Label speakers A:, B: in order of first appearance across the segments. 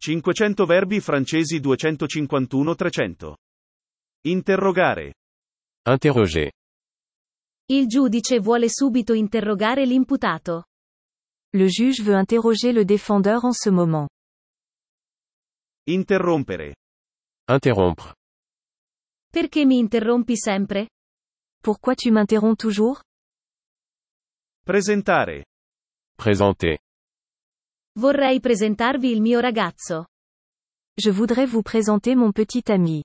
A: 500 verbi francesi 251-300. Interrogare.
B: Interroger.
C: Il giudice vuole subito interrogare l'imputato.
D: Le juge veut interroger le défendeur en ce moment.
A: Interrompere.
B: Interrompre.
C: Perché mi interrompi sempre?
D: Pourquoi tu m'interromps toujours?
A: Presentare.
B: Présenter.
C: Vorrei presentarvi il mio ragazzo.
D: Je voudrais vous présenter mon petit ami.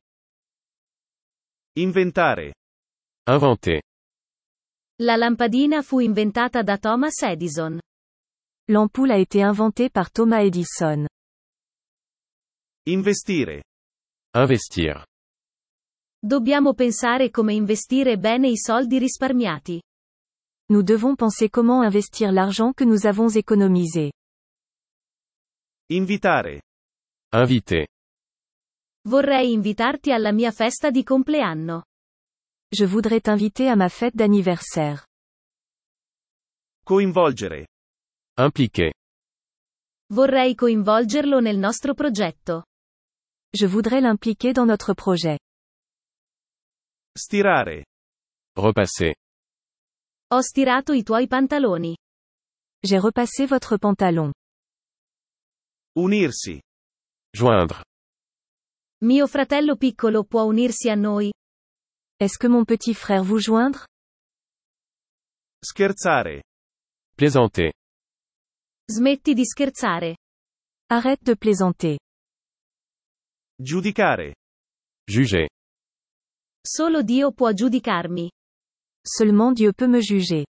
A: Inventare.
B: Inventer.
C: La lampadina fu inventata da Thomas Edison.
D: L'ampoule a été inventée par Thomas Edison.
A: Investire.
B: Investir.
C: Dobbiamo pensare come investire bene i soldi risparmiati.
D: Nous devons penser comment investir l'argent que nous avons économisé.
A: Invitare.
B: Inviter.
C: Vorrei invitarti alla mia festa di compleanno.
D: Je voudrais t'inviter à ma fête d'anniversaire.
A: Coinvolgere.
B: Impliquer.
C: Vorrei coinvolgerlo nel nostro progetto.
D: Je voudrais l'impliquer dans notre projet.
A: Stirare.
B: Repasser.
C: Ho stirato i tuoi pantaloni.
D: J'ai repassé votre pantalon.
A: Unirsi.
B: Joindre.
C: Mio fratello piccolo può unirsi a noi?
D: Est-ce que mon petit frère vous joindre?
A: Scherzare.
B: Plaisanter.
C: Smetti di scherzare.
D: Arrête de plaisanter.
A: Giudicare.
B: Juger.
C: Solo Dio può giudicarmi.
D: Seulement Dieu peut me juger.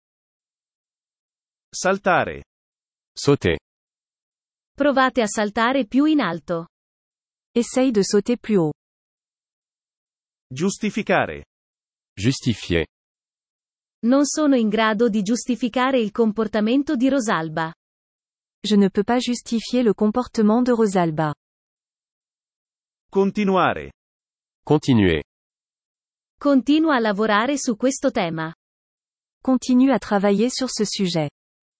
A: Saltare.
B: Sauter.
C: Provate a saltare più in alto.
D: Essaye de sauter plus haut.
A: Giustificare.
B: Justifier.
C: Non sono in grado di giustificare il comportamento di Rosalba.
D: Je ne peux pas justifier le comportement de Rosalba.
A: Continuare.
B: Continuer.
C: Continua a lavorare su questo tema.
D: Continue à travailler sur ce sujet.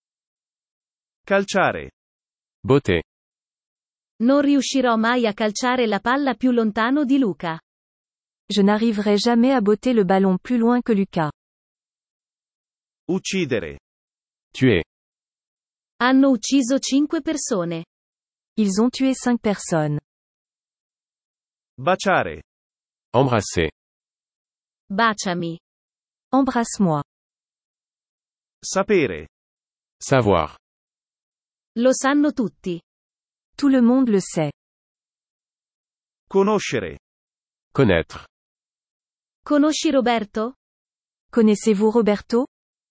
A: Calciare.
B: Botter.
C: Non riuscirò mai a calciare la palla più lontano di Luca.
D: Je n'arriverai jamais à botter le ballon plus loin que Lucas.
A: Uccidere.
B: Tuer.
C: Hanno ucciso 5 persone.
D: Ils ont tué 5 personnes.
A: Baciare.
B: Embrasser.
C: Baciami.
D: Embrasse-moi.
A: Sapere.
B: Savoir.
C: Lo sanno tutti.
D: Tout le monde le sait.
A: Conoscere.
B: Connaître.
C: Conosci Roberto?
D: Connaissez-vous Roberto?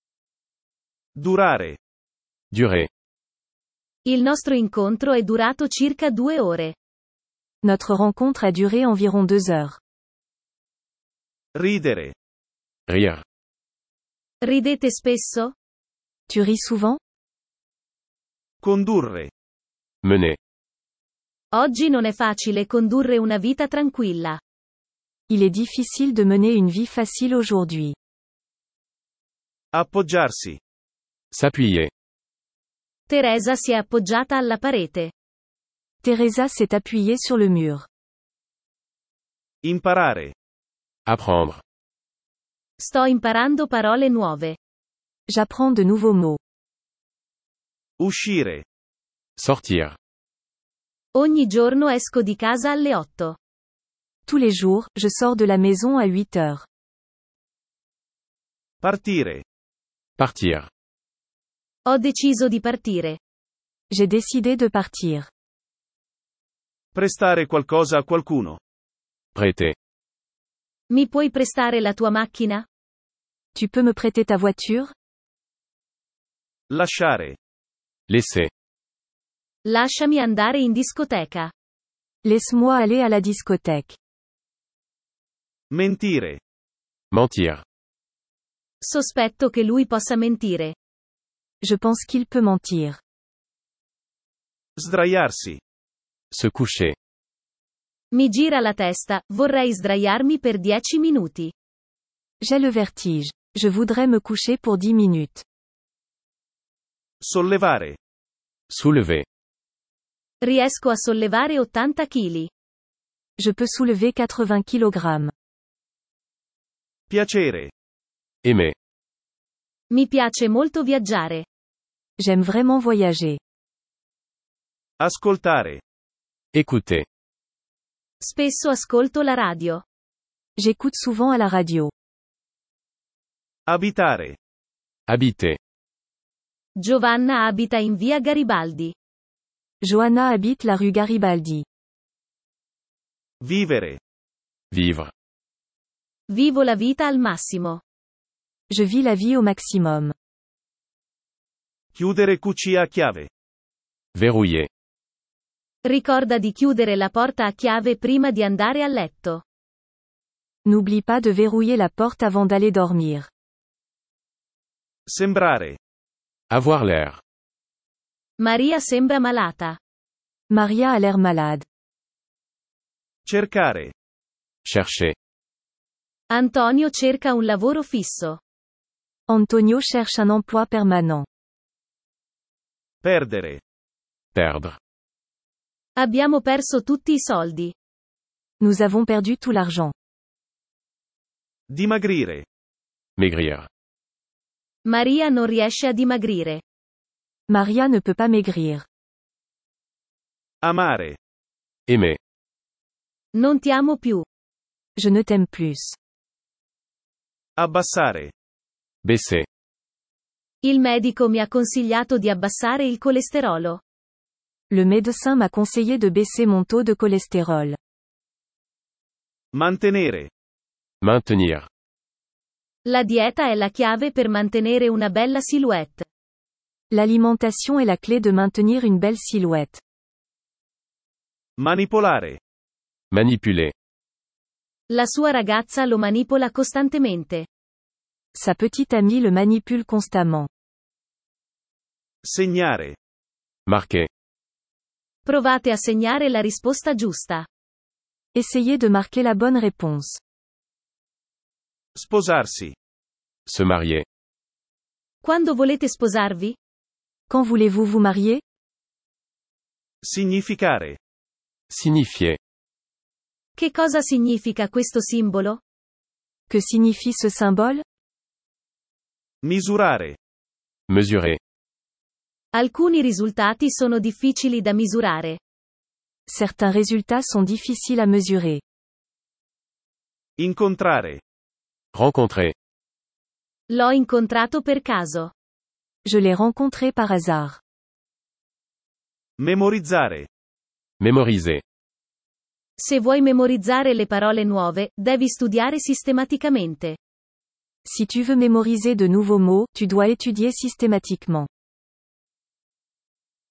A: Durare.
B: Durer.
C: Il nostro incontro è durato circa 2 ore.
D: Notre rencontre a duré environ 2 heures.
A: Ridere.
B: Rire.
C: Ridete spesso?
D: Tu ris souvent?
A: Condurre.
B: Mener.
C: Oggi non è facile condurre una vita tranquilla.
D: Il est difficile de mener une vie facile aujourd'hui.
A: Appoggiarsi.
B: S'appuyer.
C: Teresa si è appoggiata alla parete.
D: Teresa s'est appuyée sur le mur.
A: Imparare.
B: Apprendre.
C: Sto imparando parole nuove.
D: J'apprends de nouveaux mots.
A: Uscire.
B: Sortir.
C: Ogni giorno esco di casa alle 8.
D: Tous les jours, je sors de la maison à 8 heures.
A: Partire.
B: Partir.
C: Ho deciso di partire.
D: J'ai décidé de partir.
A: Prestare qualcosa a qualcuno.
B: Prêter.
C: Mi puoi prestare la tua macchina?
D: Tu peux me prêter ta voiture?
A: Lasciare.
B: Laisser.
C: Lasciami andare in discoteca.
D: Laisse-moi aller à la discothèque.
A: Mentire.
B: Mentir.
C: Sospetto che lui possa mentire.
D: Je pense qu'il peut mentir.
A: Sdraiarsi.
B: Se coucher.
C: Mi gira la testa, vorrei sdraiarmi per 10 minuti.
D: J'ai le vertige. Je voudrais me coucher pour 10 minutes.
A: Sollevare.
B: Soulever.
C: Riesco a sollevare 80 kg.
D: Je peux soulever 80 kg.
A: Piacere.
B: Aimer.
C: Mi piace molto viaggiare.
D: J'aime vraiment voyager.
A: Ascoltare.
B: Écouter.
C: Spesso ascolto la radio.
D: J'écoute souvent à la radio.
A: Abitare.
B: Habiter.
C: Giovanna abita in via Garibaldi.
D: Johanna habite la rue Garibaldi.
A: Vivere.
B: Vivre.
C: Vivo la vita al massimo.
D: Je vis la vie au maximum.
A: Chiudere QC a chiave.
B: Verrouiller.
C: Ricorda di chiudere la porta a chiave prima di andare a letto.
D: N'oublie pas de verrouiller la porte avant d'aller dormir.
A: Sembrare.
B: Avoir l'air.
C: Maria sembra malata.
D: Maria a l'air malade.
A: Cercare.
B: Chercher.
C: Antonio cerca un lavoro fisso.
D: Antonio cherche un emploi permanent.
A: Perdere.
B: Perdre.
C: Abbiamo perso tutti i soldi.
D: Nous avons perdu tout l'argent.
A: Dimagrire.
B: Maigrir.
C: Maria non riesce a dimagrire.
D: Maria ne peut pas maigrir.
A: Amare.
B: Aimer.
C: Non ti amo più.
D: Je ne t'aime plus.
A: Abbassare.
B: Baisser.
C: Il medico mi ha consigliato di abbassare il colesterolo.
D: Le médecin m'a conseillé de baisser mon taux de cholestérol.
A: Mantenere.
B: Maintenir.
C: La dieta è la chiave per mantenere una bella silhouette.
D: L'alimentation est la clé de maintenir une belle silhouette.
A: Manipolare.
B: Manipuler.
C: La sua ragazza lo manipola costantemente.
D: Sa petite amie le manipule constamment.
A: Segnare.
B: Marquer.
C: Provate a segnare la risposta giusta.
D: Essayez de marquer la bonne réponse.
A: Sposarsi.
B: Se marier.
C: Quando volete sposarvi?
D: Quand voulez-vous vous marier?
A: Significare.
B: Signifier.
C: Che cosa significa questo simbolo?
D: Que signifie ce symbole?
A: Misurare.
B: Mesurer.
C: Alcuni risultati sono difficili da misurare.
D: Certains résultats sont difficiles à mesurer.
A: Incontrare.
B: Rencontrer.
C: L'ho incontrato per caso.
D: Je l'ai rencontré par hasard.
A: Memorizzare.
B: Mémoriser.
C: Se vuoi memorizzare le parole nuove, devi studiare sistematicamente.
D: Si tu veux mémoriser de nouveaux mots, tu dois étudier systématiquement.